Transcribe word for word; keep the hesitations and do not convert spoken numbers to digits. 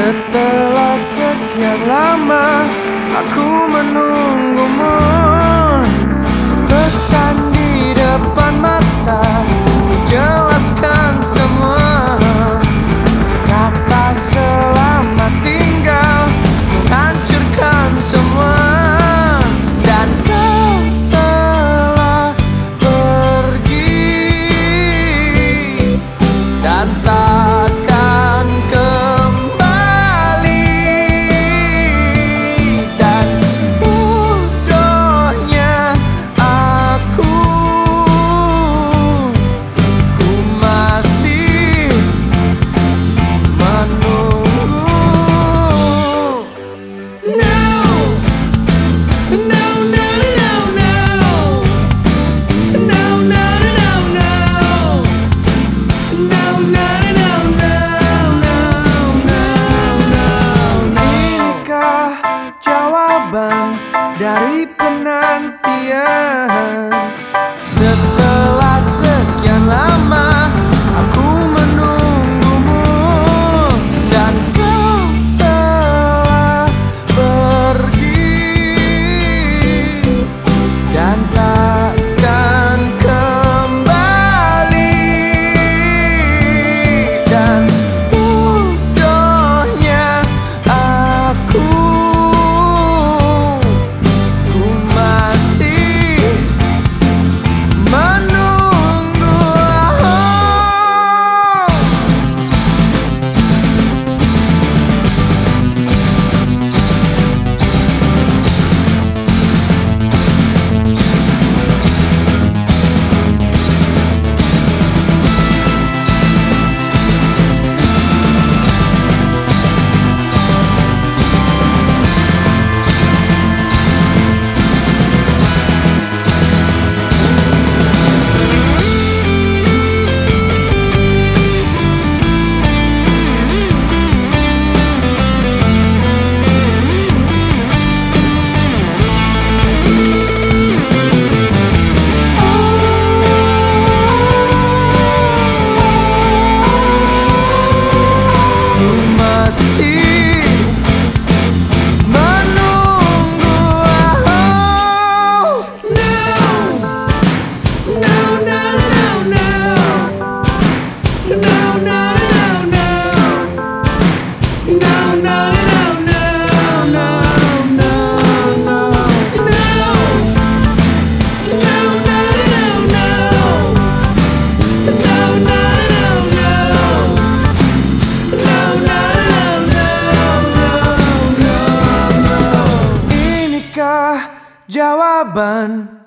Setelah sekian lama aku menunggumu, pesan di depan mata menjelaskan semua. Kata selamat tinggal menghancurkan semua. Dan kau telah pergi dan takkan kembali. Dan bodohnya aku, ku masih menunggu. Jawaban dari penantian. Setelah sekian lama aku menunggumu, dan kau telah pergi dan takkan kembali. Dan bodohnya aku, jawaban